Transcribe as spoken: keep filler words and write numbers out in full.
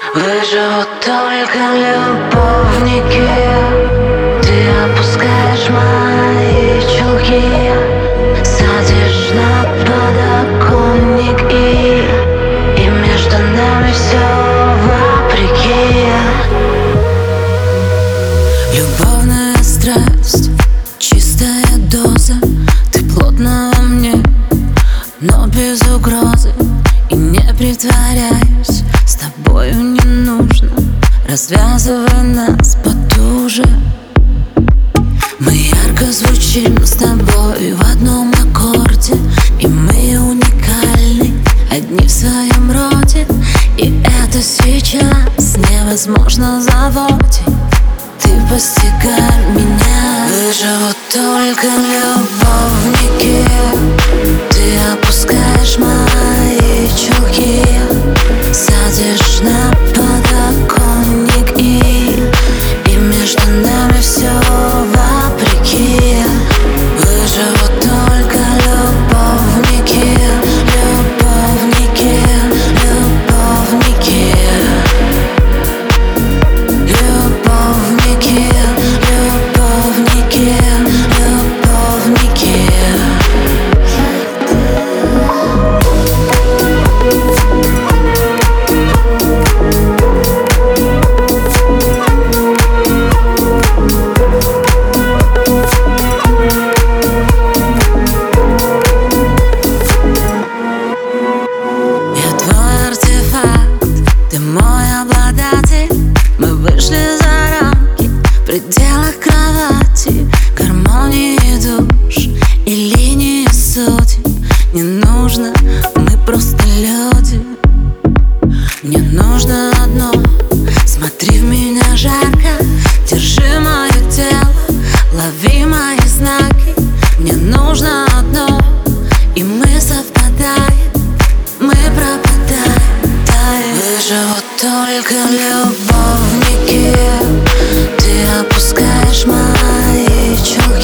Выживут только любовники. Ты опускаешь мои чулки, садишь на подоконник, и И между нами все вопреки. Любовная страсть, чистая доза. Ты плотно во мне, но без угрозы. И не притворяюсь, с тобою не нужно. Развязывай нас потуже. Мы ярко звучим с тобой в одном аккорде, и мы уникальны, одни в своем роде. И это сейчас невозможно заводить. Ты постигай меня. Выживут только любовники. Ты опускаешь мои чулки, садишь на подоконник, и И между нами все вопреки. Выживут только любовники. Любовники, любовники. Любовники, любовники, любовники. Я твой артефакт, ты мой обладатель. Мы вышли за рамки в пределах кровати, гармонии душ и линии судеб. Не нужно, мы просто люди. Мне нужно одно, смотри в меня жарко, держи мое тело, лови мои знаки. Мне нужно одно, и мы совпадаем, мы пропадаем, таем. Выживут только любовники. Ты опускаешь мои чулки,